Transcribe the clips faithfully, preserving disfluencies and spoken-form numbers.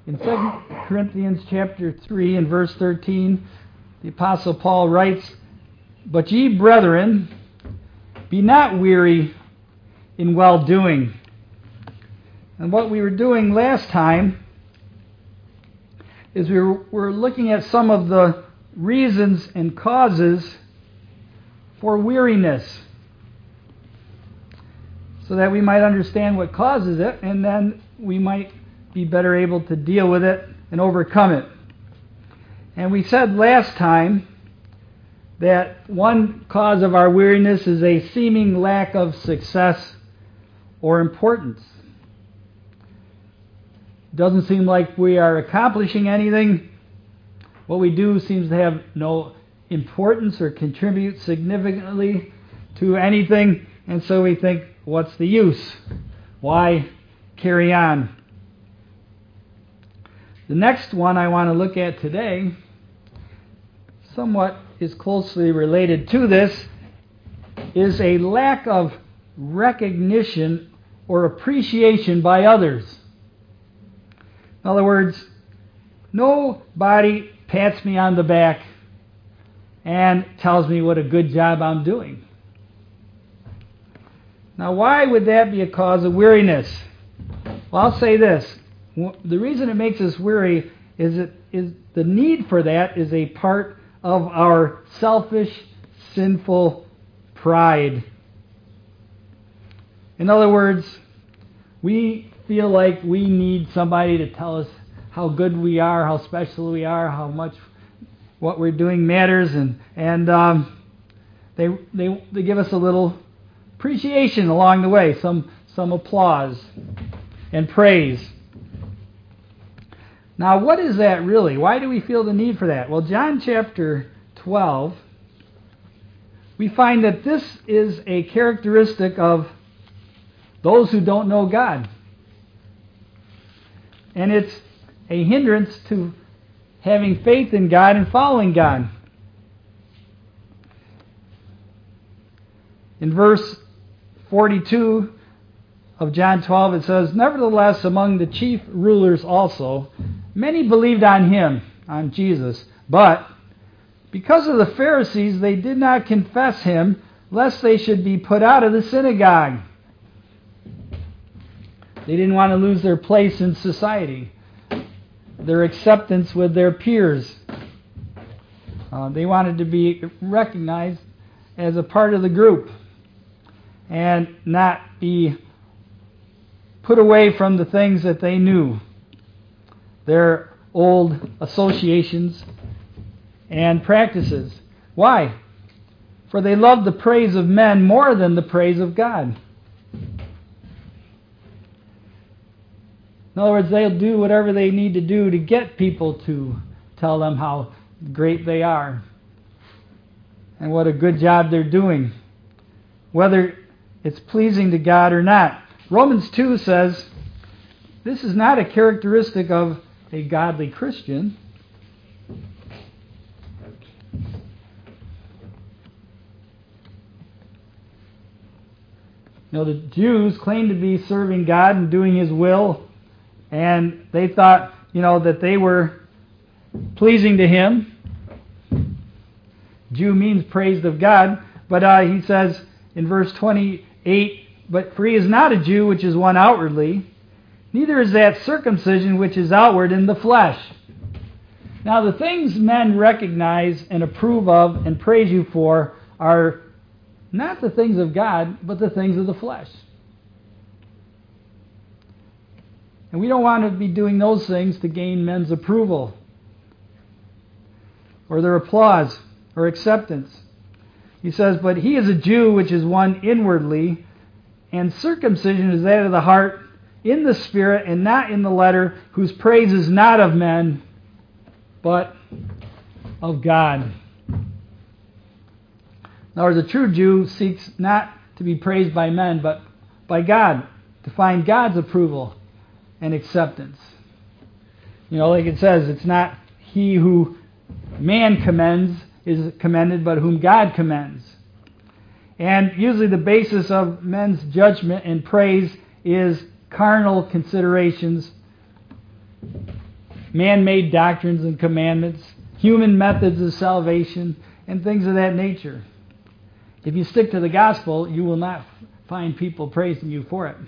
In Second Corinthians chapter three and verse thirteen, the Apostle Paul writes, "But ye, brethren, be not weary in well-doing." And what we were doing last time is we were, were looking at some of the reasons and causes for weariness, so that we might understand what causes it, and then we might be better able to deal with it and overcome it. And we said last time that one cause of our weariness is a seeming lack of success or importance. It doesn't seem like we are accomplishing anything. What we do seems to have no importance or contribute significantly to anything, and so we think, what's the use? Why carry on? The next one I want to look at today somewhat is closely related to this, is a lack of recognition or appreciation by others. In other words, nobody pats me on the back and tells me what a good job I'm doing. Now, why would that be a cause of weariness? Well, I'll say this. The reason it makes us weary is that is the need for that is a part of our selfish, sinful pride. In other words, we feel like we need somebody to tell us how good we are, how special we are, how much what we're doing matters, and and um, they they they give us a little appreciation along the way, some some applause and praise. Now, what is that really? Why do we feel the need for that? Well, John chapter twelve, we find that this is a characteristic of those who don't know God. And it's a hindrance to having faith in God and following God. In verse forty-two of John twelve, it says, "Nevertheless, among the chief rulers also, many believed on him," on Jesus, "but because of the Pharisees, they did not confess him, lest they should be put out of the synagogue." They didn't want to lose their place in society, their acceptance with their peers. Uh, they wanted to be recognized as a part of the group and not be put away from the things that they knew, their old associations and practices. Why? For they loved the praise of men more than the praise of God. In other words, they'll do whatever they need to do to get people to tell them how great they are and what a good job they're doing, whether it's pleasing to God or not. Romans two says this is not a characteristic of a godly Christian. You know, the Jews claimed to be serving God and doing His will, and they thought, you know, that they were pleasing to Him. Jew means praised of God, but uh, he says in verse twenty-eight, "But for he is not a Jew which is one outwardly, neither is that circumcision which is outward in the flesh." Now the things men recognize and approve of and praise you for are not the things of God, but the things of the flesh. And we don't want to be doing those things to gain men's approval or their applause or acceptance. He says, "But he is a Jew which is one inwardly, and circumcision is that of the heart, in the spirit, and not in the letter, whose praise is not of men, but of God." In other words, a true Jew seeks not to be praised by men, but by God, to find God's approval and acceptance. You know, like it says, it's not he who man commends is commended, but whom God commends. And usually the basis of men's judgment and praise is carnal considerations man-made doctrines and commandments, human methods of salvation, and things of that nature. If you stick to the gospel, you will not find people praising you for it.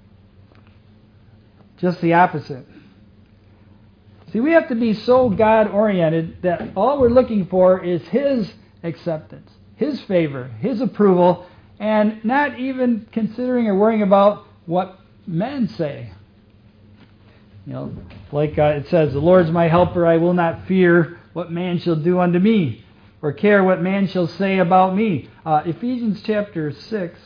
Just the opposite. See, we have to be so God-oriented that all we're looking for is His acceptance, His favor, His approval, and not even considering or worrying about what men say. You know, like uh, it says, the Lord's my helper, I will not fear what man shall do unto me, or care what man shall say about me. Uh, Ephesians chapter six.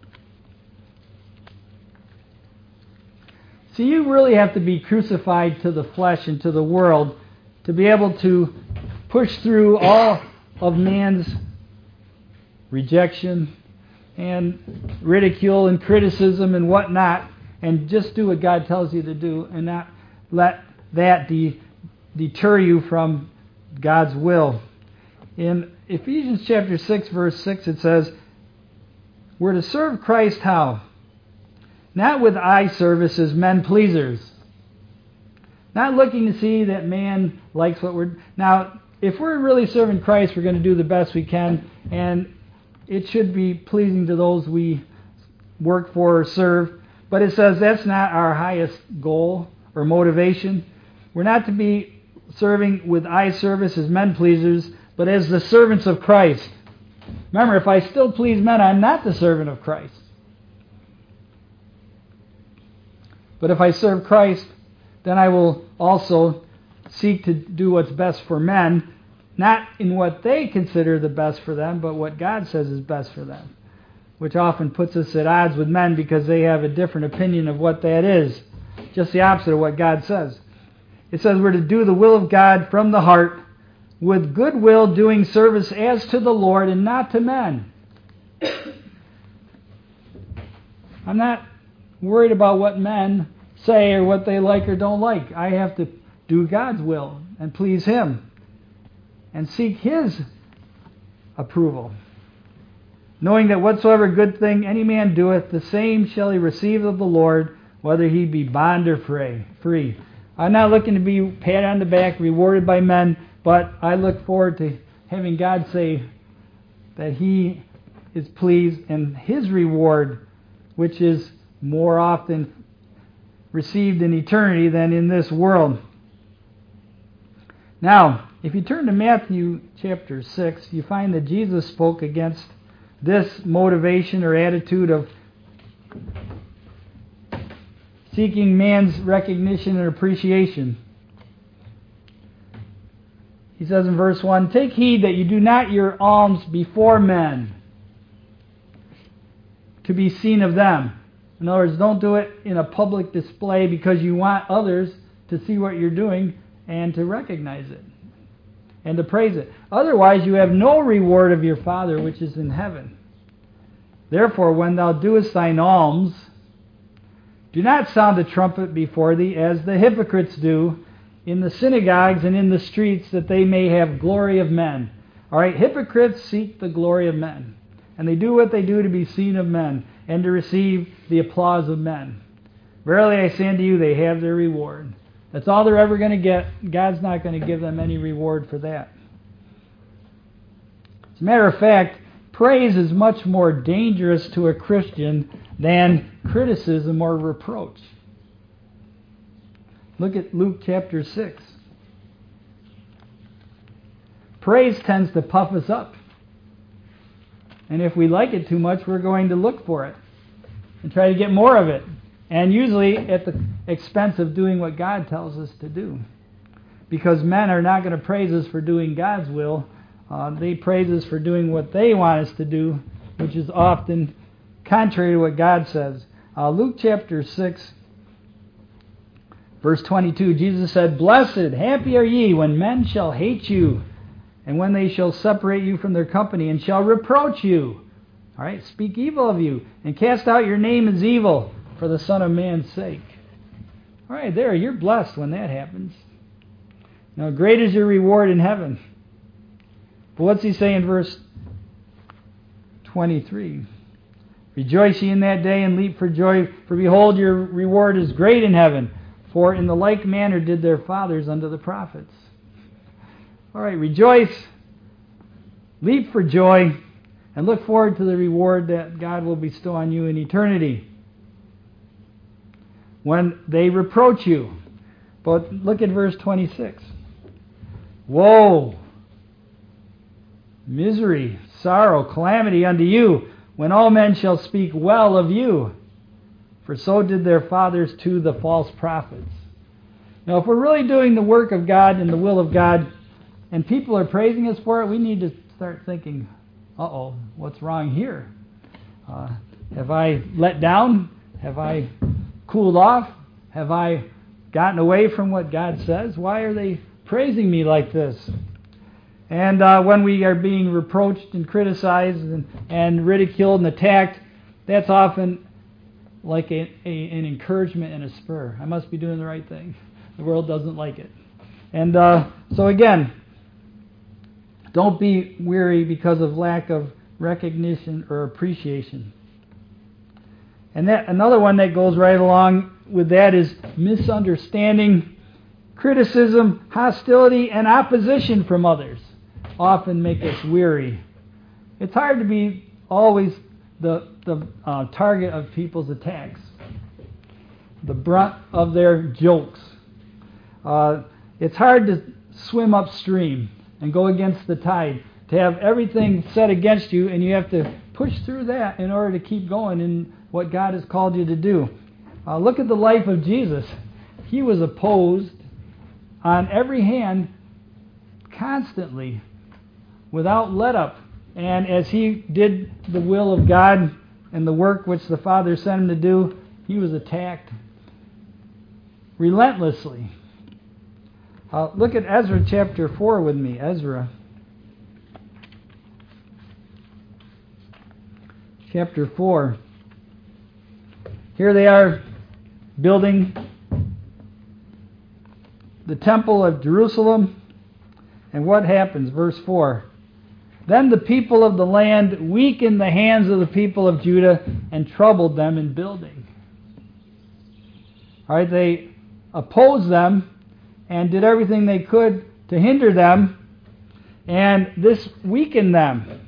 See, you really have to be crucified to the flesh and to the world to be able to push through all of man's rejection and ridicule and criticism and whatnot, and just do what God tells you to do and not let that de- deter you from God's will. In Ephesians chapter six, verse six, it says, we're to serve Christ how? Not with eye service as men pleasers. Not looking to see that man likes what we're... Now, if we're really serving Christ, we're going to do the best we can, and it should be pleasing to those we work for or serve. But it says that's not our highest goal or motivation. We're not to be serving with eye service as men pleasers, but as the servants of Christ. Remember, if I still please men, I'm not the servant of Christ. But if I serve Christ, then I will also seek to do what's best for men, not in what they consider the best for them, but what God says is best for them, which often puts us at odds with men because they have a different opinion of what that is. Just the opposite of what God says. It says we're to do the will of God from the heart, with goodwill, doing service as to the Lord and not to men. I'm not worried about what men say or what they like or don't like. I have to do God's will and please Him and seek His approval, knowing that whatsoever good thing any man doeth, the same shall he receive of the Lord, whether he be bond or free. I'm not looking to be pat on the back, rewarded by men, but I look forward to having God say that He is pleased, and His reward, which is more often received in eternity than in this world. Now, if you turn to Matthew chapter six, you find that Jesus spoke against this motivation or attitude of seeking man's recognition and appreciation. He says in verse one, take heed that you do not your alms before men to be seen of them. In other words, don't do it in a public display because you want others to see what you're doing and to recognize it and to praise it. Otherwise, you have no reward of your Father which is in heaven. Therefore, when thou doest thine alms, do not sound a trumpet before thee, as the hypocrites do in the synagogues and in the streets, that they may have glory of men. All right, hypocrites seek the glory of men, and they do what they do to be seen of men and to receive the applause of men. Verily I say unto you, they have their reward. That's all they're ever going to get. God's not going to give them any reward for that. As a matter of fact, praise is much more dangerous to a Christian than criticism or reproach. Look at Luke chapter six. Praise tends to puff us up. And if we like it too much, we're going to look for it and try to get more of it. And usually at the expense of doing what God tells us to do. Because men are not going to praise us for doing God's will. Uh, they praise us for doing what they want us to do, which is often contrary to what God says. Uh, Luke chapter six, verse twenty-two, Jesus said, blessed, happy are ye, when men shall hate you, and when they shall separate you from their company, and shall reproach you. All right, speak evil of you, and cast out your name as evil for the Son of Man's sake. All right, there, you're blessed when that happens. Now, great is your reward in heaven. But what's he say in verse twenty-three? Rejoice ye in that day and leap for joy, for behold, your reward is great in heaven. For in the like manner did their fathers unto the prophets. All right, rejoice, leap for joy, and look forward to the reward that God will bestow on you in eternity. When they reproach you. But look at verse twenty-six. Woe, misery, sorrow, calamity unto you, when all men shall speak well of you. For so did their fathers to the false prophets. Now, if we're really doing the work of God and the will of God, and people are praising us for it, we need to start thinking, uh-oh, what's wrong here? Uh, have I let down? Have I cooled off? Have I gotten away from what God says? Why are they praising me like this? And uh, when we are being reproached and criticized and, and ridiculed and attacked, that's often like a, a, an encouragement and a spur. I must be doing the right thing. The world doesn't like it. And uh, so again, don't be weary because of lack of recognition or appreciation. And that another one that goes right along with that is misunderstanding, criticism, hostility, and opposition from others often make us weary. It's hard to be always the, the uh, target of people's attacks, the brunt of their jokes. Uh, it's hard to swim upstream and go against the tide, to have everything set against you, and you have to push through that in order to keep going in what God has called you to do. Uh, look at the life of Jesus. He was opposed on every hand constantly, without let-up. And as he did the will of God and the work which the Father sent him to do, he was attacked relentlessly. Uh, look at Ezra chapter four with me. Ezra chapter four. Here they are building the temple of Jerusalem. And what happens? Verse four. Then the people of the land weakened the hands of the people of Judah and troubled them in building. All right, they opposed them and did everything they could to hinder them, and this weakened them.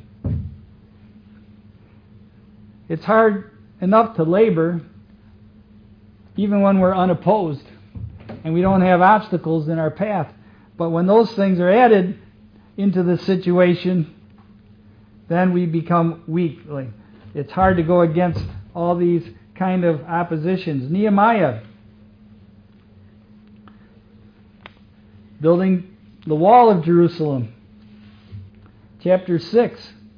It's hard enough to labor even when we're unopposed and we don't have obstacles in our path. But when those things are added into the situation, then we become weak. It's hard to go against all these kind of oppositions. Nehemiah, building the wall of Jerusalem. Chapter six.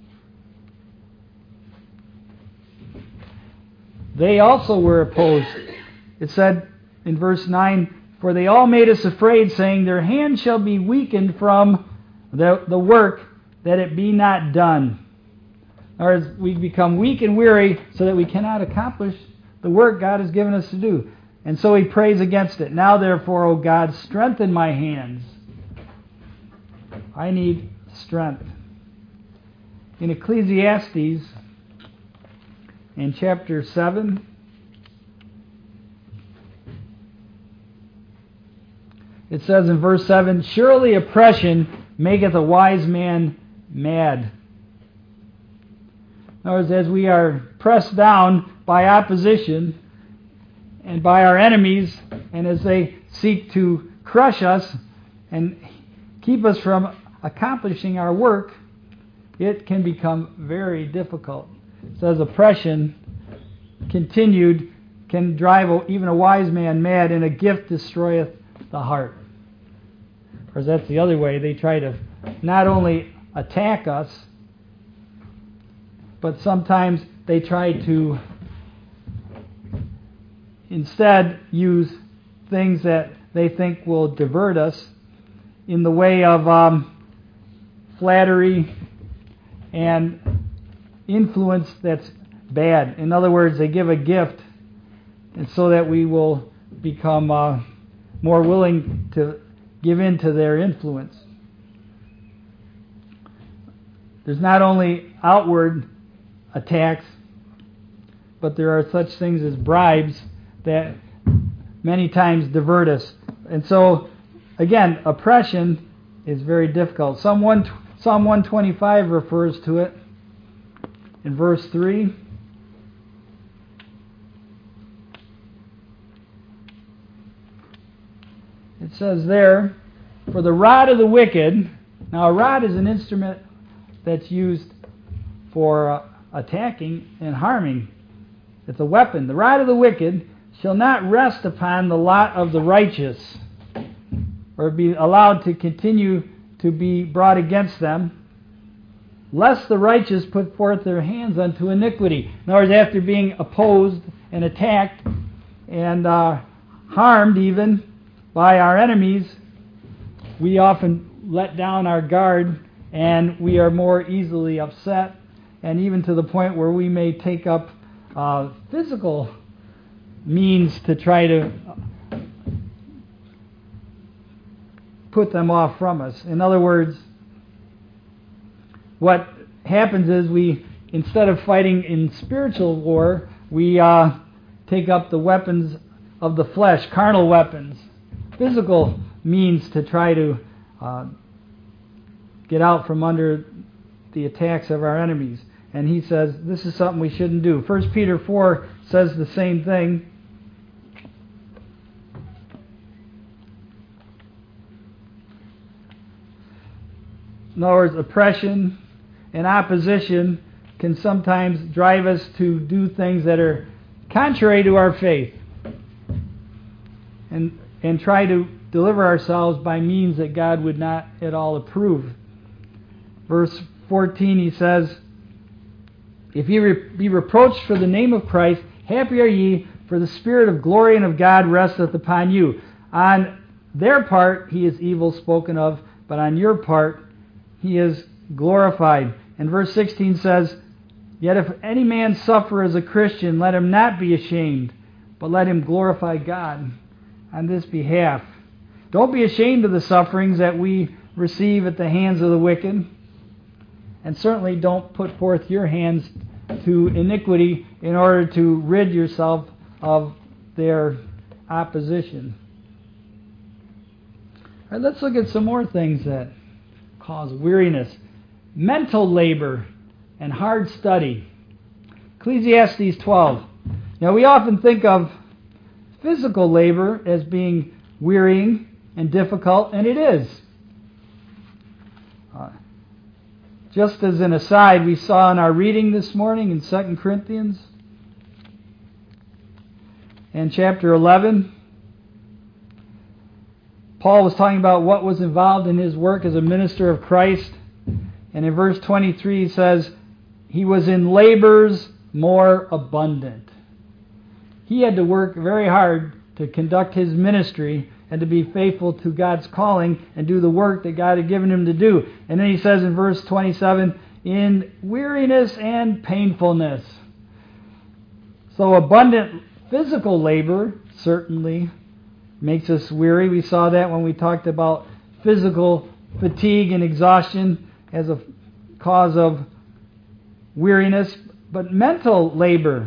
They also were opposed. It said in verse nine, for they all made us afraid, saying, their hand shall be weakened from the, the work, that it be not done. In other words, we become weak and weary so that we cannot accomplish the work God has given us to do. And so he prays against it. Now therefore, O God, strengthen my hands. I need strength. In Ecclesiastes, in chapter seven, it says in verse seven, surely oppression maketh a wise man mad. In other words, as we are pressed down by opposition and by our enemies, and as they seek to crush us and keep us from accomplishing our work, it can become very difficult. It says oppression continued can drive even a wise man mad, and a gift destroyeth the heart. Because that's the other way. They try to not only attack us, but sometimes they try to instead use things that they think will divert us in the way of um, flattery and influence that's bad. In other words, they give a gift, and so that we will become uh, more willing to give in to their influence. There's not only outward attacks, but there are such things as bribes that many times divert us. And so, again, oppression is very difficult. Psalm one, Psalm one twenty-five refers to it in verse three. It says there, for the rod of the wicked, now a rod is an instrument that's used for uh, attacking and harming. It's a weapon. The rod of the wicked shall not rest upon the lot of the righteous, or be allowed to continue to be brought against them, lest the righteous put forth their hands unto iniquity. In other words, after being opposed and attacked and uh, harmed even by our enemies, we often let down our guard and we are more easily upset, and even to the point where we may take up uh, physical means to try to put them off from us. In other words, what happens is we, instead of fighting in spiritual war, we uh, take up the weapons of the flesh, carnal weapons, physical means to try to uh, get out from under the attacks of our enemies. And he says this is something we shouldn't do. First Peter four says the same thing. In other words, oppression and opposition can sometimes drive us to do things that are contrary to our faith, and and try to deliver ourselves by means that God would not at all approve. Verse fourteen, he says, if ye re- be reproached for the name of Christ, happy are ye, for the Spirit of glory and of God resteth upon you. On their part he is evil spoken of, but on your part he is glorified. And verse sixteen says, yet if any man suffer as a Christian, let him not be ashamed, but let him glorify God on this behalf. Don't be ashamed of the sufferings that we receive at the hands of the wicked, and certainly don't put forth your hands to iniquity in order to rid yourself of their opposition. All right, let's look at some more things that cause weariness. Mental labor and hard study. Ecclesiastes twelve. Now we often think of physical labor as being wearying and difficult, and it is. Uh, just as an aside, we saw in our reading this morning in Second Corinthians and chapter eleven, Paul was talking about what was involved in his work as a minister of Christ. And in verse twenty-three he says, he was in labors more abundant. He had to work very hard to conduct his ministry and to be faithful to God's calling and do the work that God had given him to do. And then he says in verse twenty-seven, in weariness and painfulness. So abundant physical labor certainly makes us weary. We saw that when we talked about physical fatigue and exhaustion as a cause of weariness. But mental labor,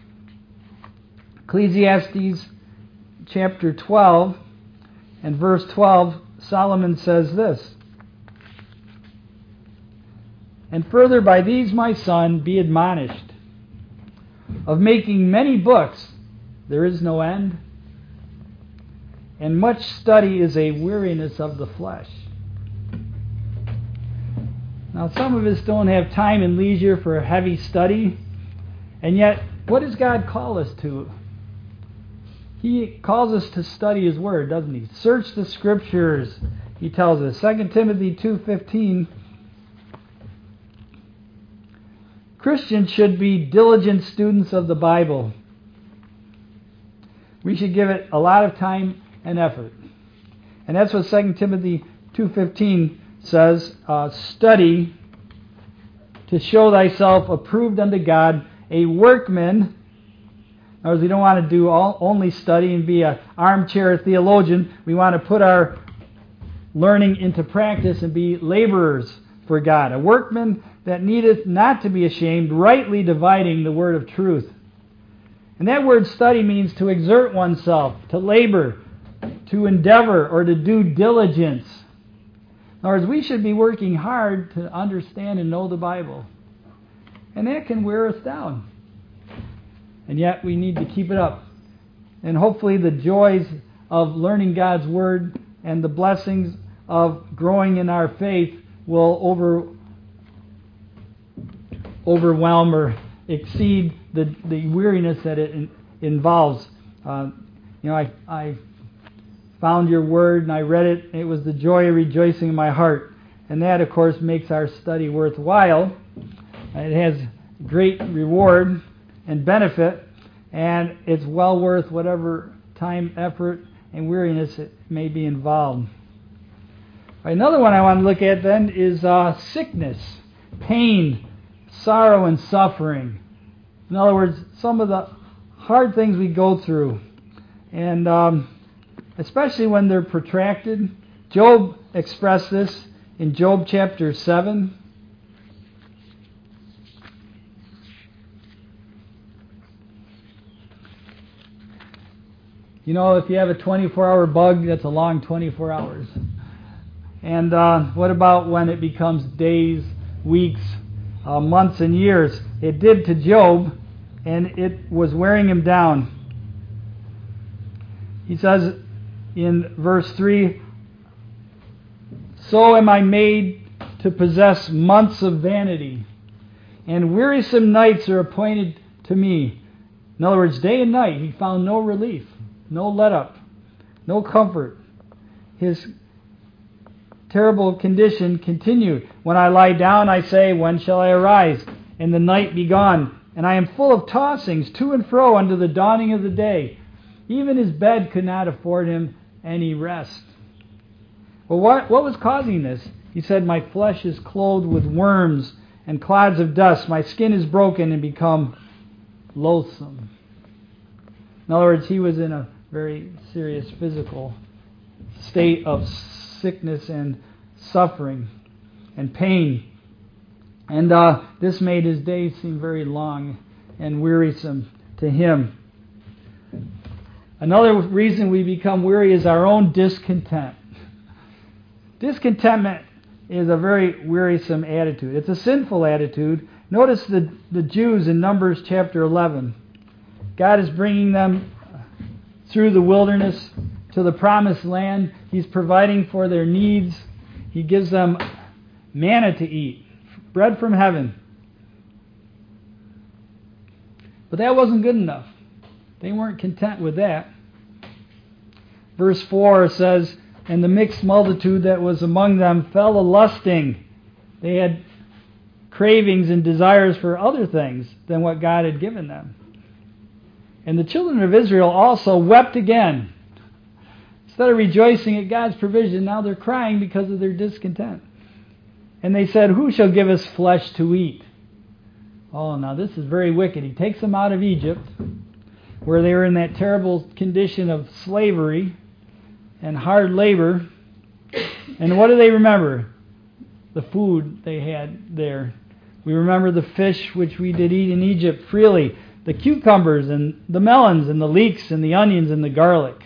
Ecclesiastes chapter twelve and verse twelve, Solomon says this, and further, by these, my son, be admonished, of making many books there is no end, and much study is a weariness of the flesh. Now, some of us don't have time and leisure for heavy study, and yet, what does God call us to? He calls us to study His Word, doesn't He? Search the Scriptures, He tells us. Second Timothy two fifteen, Christians should be diligent students of the Bible. We should give it a lot of time and effort. And that's what Second Timothy two fifteen says, uh, study to show thyself approved unto God, a workman. In other words, we don't want to do all, only study and be an armchair theologian. We want to put our learning into practice and be laborers for God. A workman that needeth not to be ashamed, rightly dividing the word of truth. And that word study means to exert oneself, to labor, to endeavor, or to do diligence. In other words, we should be working hard to understand and know the Bible. And that can wear us down. And yet we need to keep it up. And hopefully the joys of learning God's Word and the blessings of growing in our faith will over, overwhelm or exceed the, the weariness that it in, involves. Uh, you know, I, I found your Word and I read it. It was the joy of rejoicing in my heart. And that, of course, makes our study worthwhile. It has great reward and benefit, and it's well worth whatever time, effort, and weariness it may be involved. Another one I want to look at then is uh, sickness, pain, sorrow, and suffering. In other words, some of the hard things we go through, and um, especially when they're protracted. Job expressed this in Job chapter seven. You know, if you have a twenty-four hour bug, that's a long twenty-four hours. And uh, what about when it becomes days, weeks, uh, months, and years? It did to Job, and it was wearing him down. He says in verse three, "So am I made to possess months of vanity, and wearisome nights are appointed to me." In other words, day and night he found no relief. No let-up, no comfort. His terrible condition continued. "When I lie down, I say, when shall I arise? And the night be gone. And I am full of tossings to and fro unto the dawning of the day." Even his bed could not afford him any rest. Well, what, what was causing this? He said, "My flesh is clothed with worms and clods of dust. My skin is broken and become loathsome." In other words, he was in a very serious physical state of sickness and suffering and pain. And uh, this made his days seem very long and wearisome to him. Another reason we become weary is our own discontent. Discontentment is a very wearisome attitude. It's a sinful attitude. Notice the, the Jews in Numbers chapter eleven. God is bringing them through the wilderness to the promised land. He's providing for their needs. He gives them manna to eat, bread from heaven. But that wasn't good enough. They weren't content with that. Verse four says, "And the mixed multitude that was among them fell a-lusting." They had cravings and desires for other things than what God had given them. "And the children of Israel also wept again." Instead of rejoicing at God's provision, now they're crying because of their discontent. "And they said, who shall give us flesh to eat?" Oh, now this is very wicked. He takes them out of Egypt, where they were in that terrible condition of slavery and hard labor. And what do they remember? The food they had there. We remember the fish which we did eat in Egypt freely, the cucumbers and the melons and the leeks and the onions and the garlic.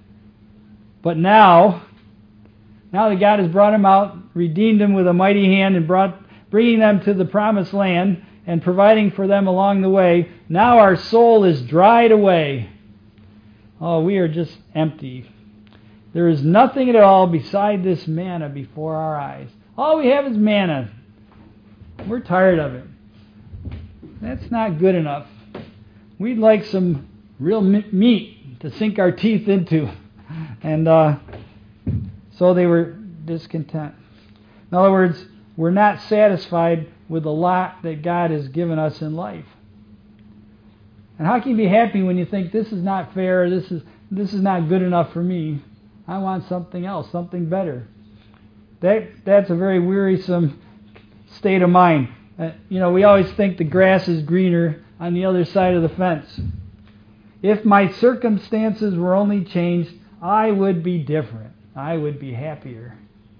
But now, now that God has brought them out, redeemed them with a mighty hand and brought, bringing them to the promised land and providing for them along the way, now our soul is dried away. Oh, we are just empty. There is nothing at all beside this manna before our eyes. All we have is manna. We're tired of it. That's not good enough. We'd like some real meat to sink our teeth into. And uh, so they were discontent. In other words, we're not satisfied with the lot that God has given us in life. And how can you be happy when you think this is not fair, this is this is not good enough for me? I want something else, something better. That that's a very wearisome state of mind. Uh, you know, we always think the grass is greener on the other side of the fence. If my circumstances were only changed, I would be different. I would be happier.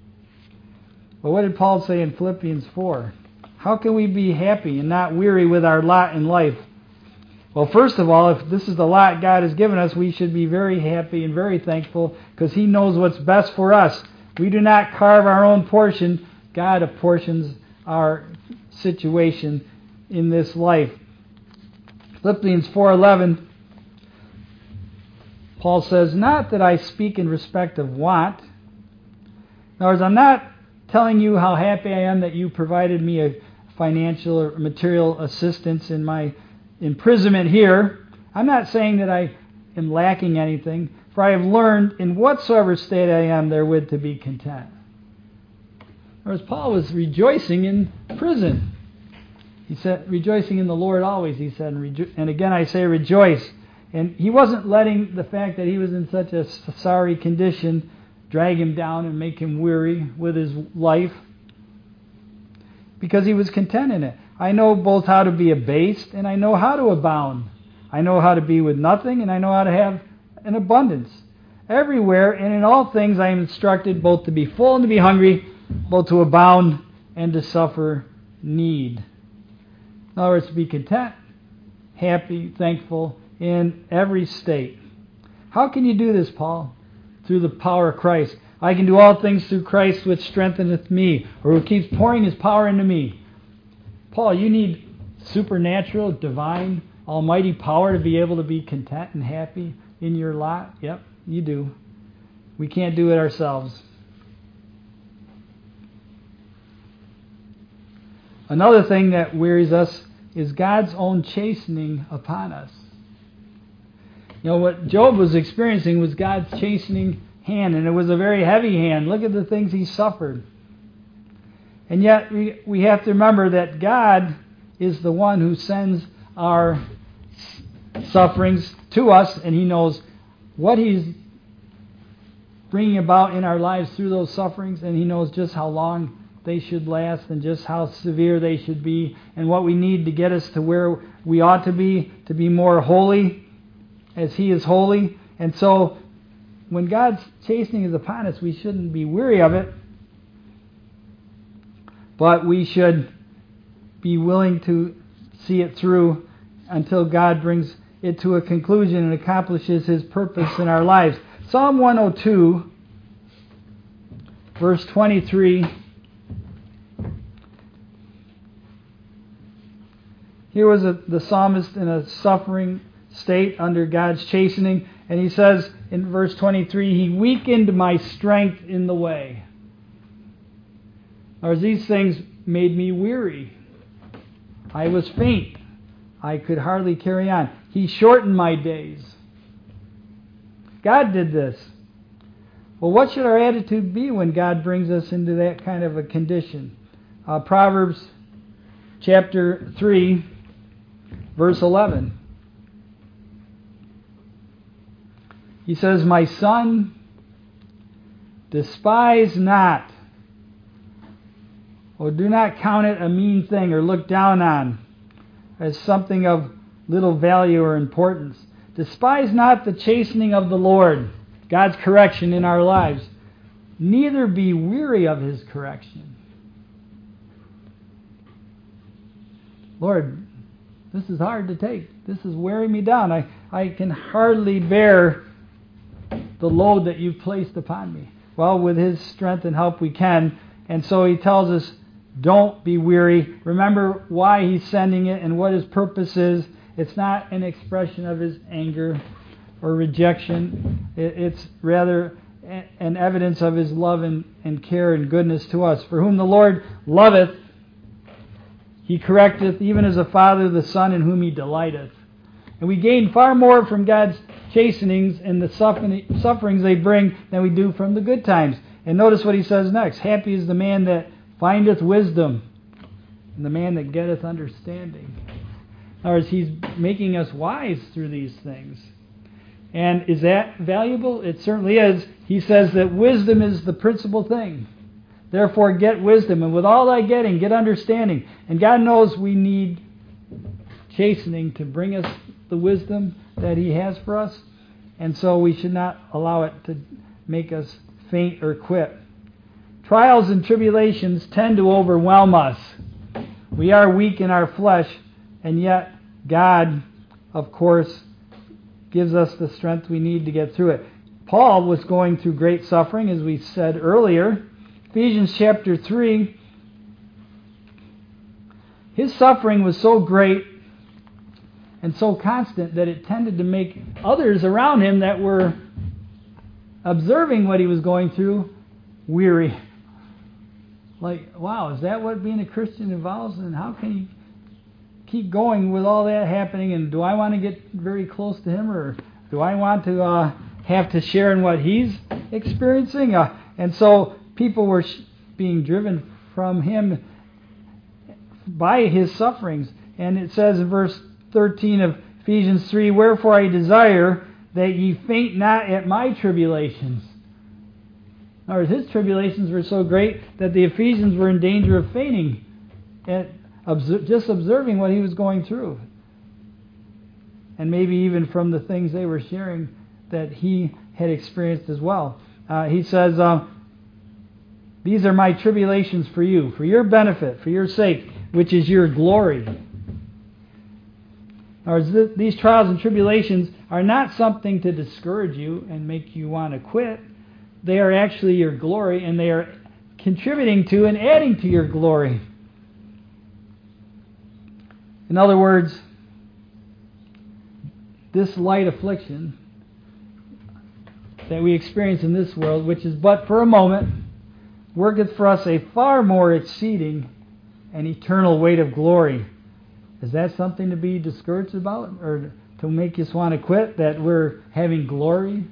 But what did Paul say in Philippians four? How can we be happy and not weary with our lot in life? Well, first of all, if this is the lot God has given us, we should be very happy and very thankful because He knows what's best for us. We do not carve our own portion. God apportions our situation in this life. Philippians four eleven, Paul says, "Not that I speak in respect of want." In other words, I'm not telling you how happy I am that you provided me a financial or material assistance in my imprisonment here. I'm not saying that I am lacking anything, for I have learned in whatsoever state I am therewith to be content. Whereas Paul was rejoicing in prison. He said, rejoicing in the Lord always, he said, and, rejo- and again I say rejoice. And he wasn't letting the fact that he was in such a sorry condition drag him down and make him weary with his life, because he was content in it. I know both how to be abased and I know how to abound. I know how to be with nothing and I know how to have an abundance. Everywhere and in all things I am instructed both to be full and to be hungry, both to abound and to suffer need. In other words, to be content, happy, thankful in every state. How can you do this, Paul? Through the power of Christ. I can do all things through Christ which strengtheneth me, or who keeps pouring His power into me. Paul, you need supernatural, divine, almighty power to be able to be content and happy in your lot? Yep, you do. We can't do it ourselves. Another thing that wearies us is God's own chastening upon us. You know, what Job was experiencing was God's chastening hand, and it was a very heavy hand. Look at the things he suffered. And yet we, we have to remember that God is the one who sends our sufferings to us, and He knows what He's bringing about in our lives through those sufferings, and He knows just how long they should last and just how severe they should be and what we need to get us to where we ought to be, to be more holy as He is holy. And so when God's chastening is upon us, we shouldn't be weary of it, but we should be willing to see it through until God brings it to a conclusion and accomplishes His purpose in our lives. Psalm one oh two, verse twenty-three. Here was a, the psalmist in a suffering state under God's chastening, and he says in verse twenty-three, He weakened my strength in the way. Or these things made me weary. I was faint. I could hardly carry on. He shortened my days. God did this. Well, what should our attitude be when God brings us into that kind of a condition? Uh, Proverbs chapter three, verse eleven. He says, My son, despise not, or do not count it a mean thing or look down on as something of little value or importance. Despise not the chastening of the Lord, God's correction in our lives. Neither be weary of His correction. Lord, this is hard to take. This is wearing me down. I, I can hardly bear the load that you've placed upon me. Well, with His strength and help we can. And so He tells us, don't be weary. Remember why He's sending it and what His purpose is. It's not an expression of His anger or rejection. It's rather an evidence of His love and, and care and goodness to us. For whom the Lord loveth, He correcteth, even as a father the son in whom He delighteth. And we gain far more from God's chastenings and the sufferings they bring than we do from the good times. And notice what He says next. Happy is the man that findeth wisdom, and the man that getteth understanding. In other words, He's making us wise through these things. And is that valuable? It certainly is. He says that wisdom is the principal thing. Therefore, get wisdom. And with all thy getting, get understanding. And God knows we need chastening to bring us the wisdom that He has for us. And so we should not allow it to make us faint or quit. Trials and tribulations tend to overwhelm us. We are weak in our flesh, and yet God of course, gives us the strength we need to get through it. Paul was going through great suffering, as we said earlier. Ephesians chapter three, his suffering was so great and so constant that it tended to make others around him that were observing what he was going through weary. Like, wow, is that what being a Christian involves? And how can you keep going with all that happening? And do I want to get very close to him, or do I want to uh, have to share in what he's experiencing? Uh, and so people were sh- being driven from him by his sufferings. And it says in verse thirteen of Ephesians three, "Wherefore I desire that ye faint not at my tribulations." In other words, his tribulations were so great that the Ephesians were in danger of fainting at obser- just observing what he was going through. And maybe even from the things they were sharing that he had experienced as well. Uh, he says, uh, "These are my tribulations for you, for your benefit, for your sake, which is your glory." Or these trials and tribulations are not something to discourage you and make you want to quit. They are actually your glory, and they are contributing to and adding to your glory. In other words, this light affliction that we experience in this world, which is but for a moment, worketh for us a far more exceeding and eternal weight of glory. Is that something to be discouraged about, or to make us want to quit, that we're having glory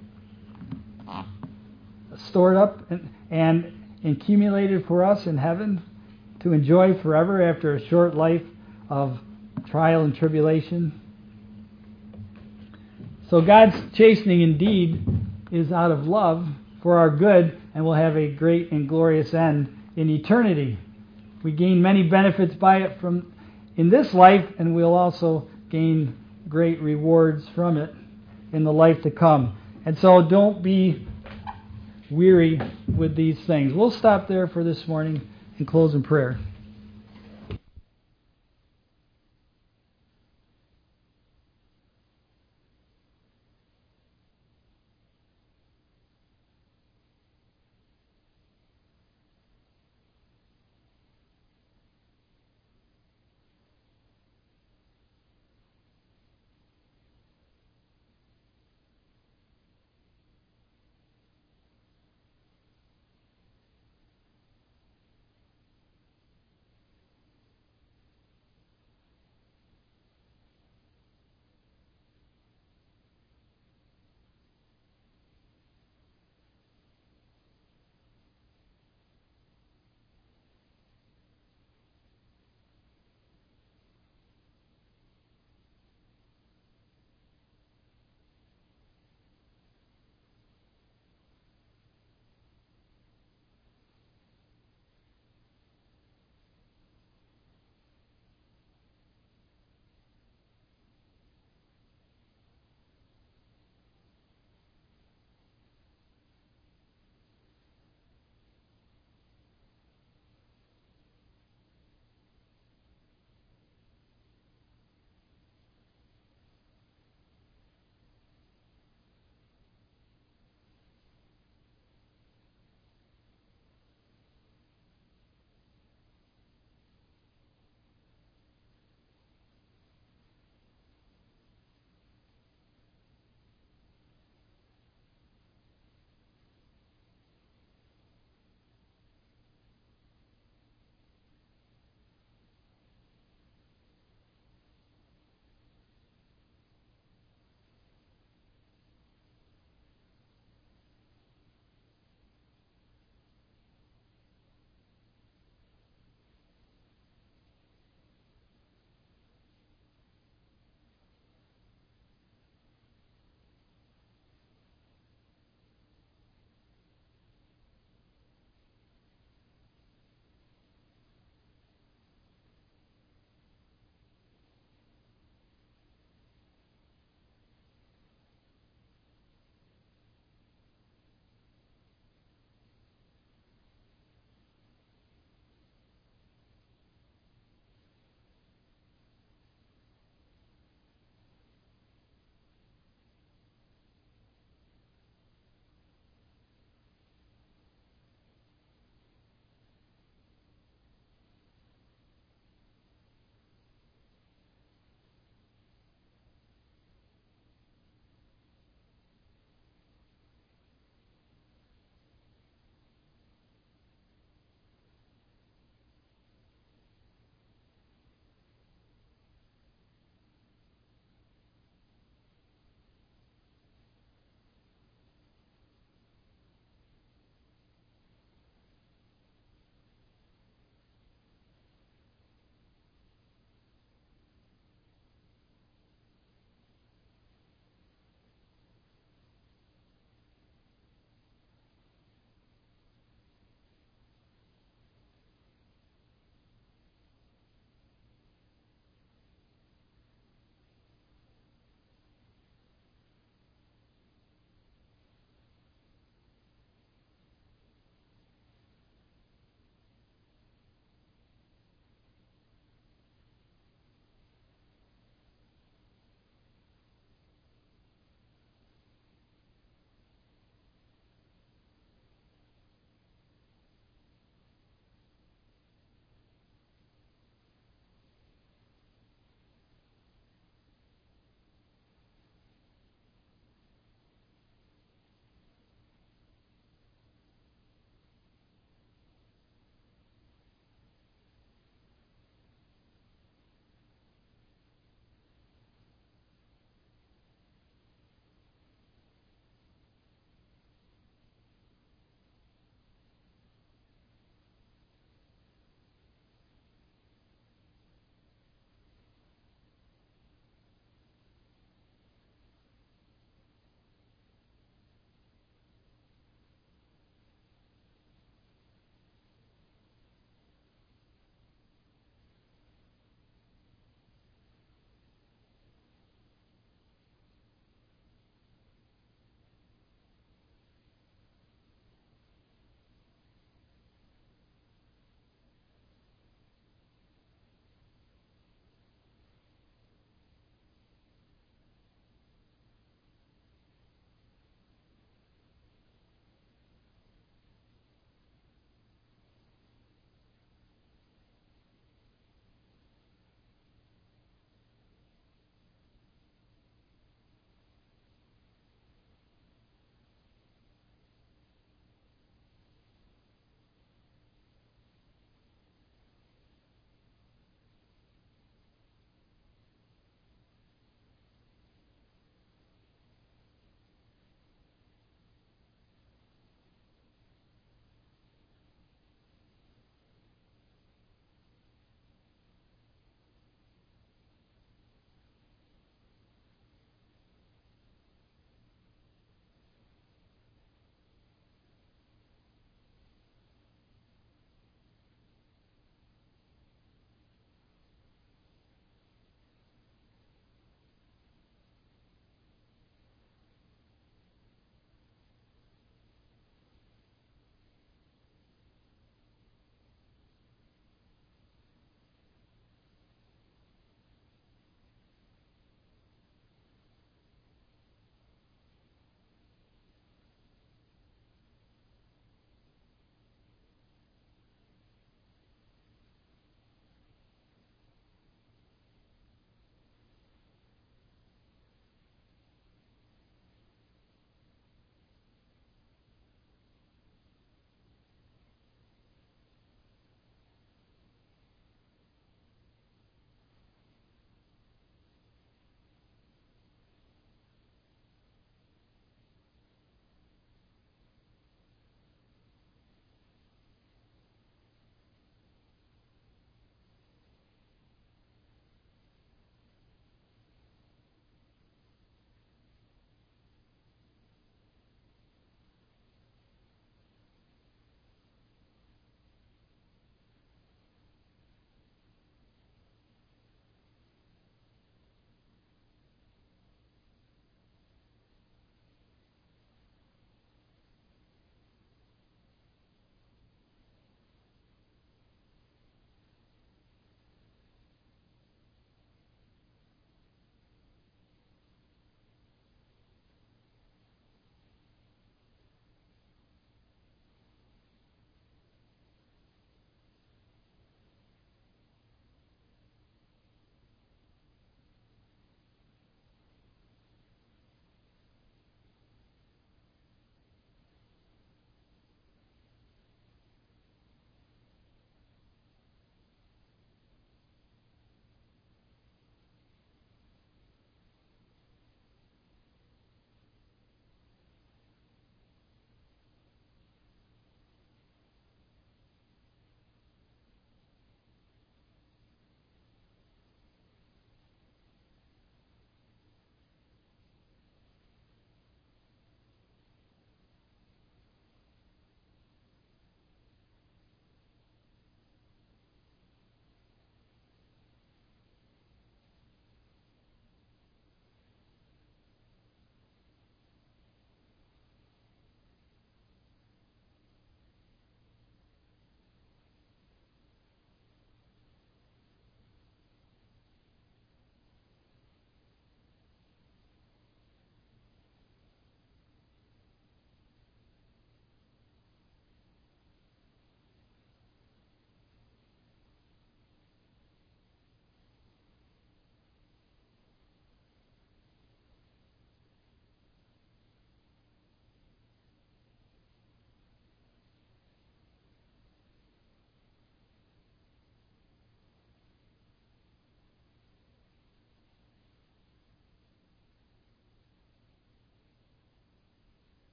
stored up and, and accumulated for us in heaven to enjoy forever after a short life of trial and tribulation? So God's chastening indeed is out of love for our good, and will have a great and glorious end in eternity. We gain many benefits by it from in this life, and we'll also gain great rewards from it in the life to come. And so don't be weary with these things. We'll stop there for this morning and close in prayer.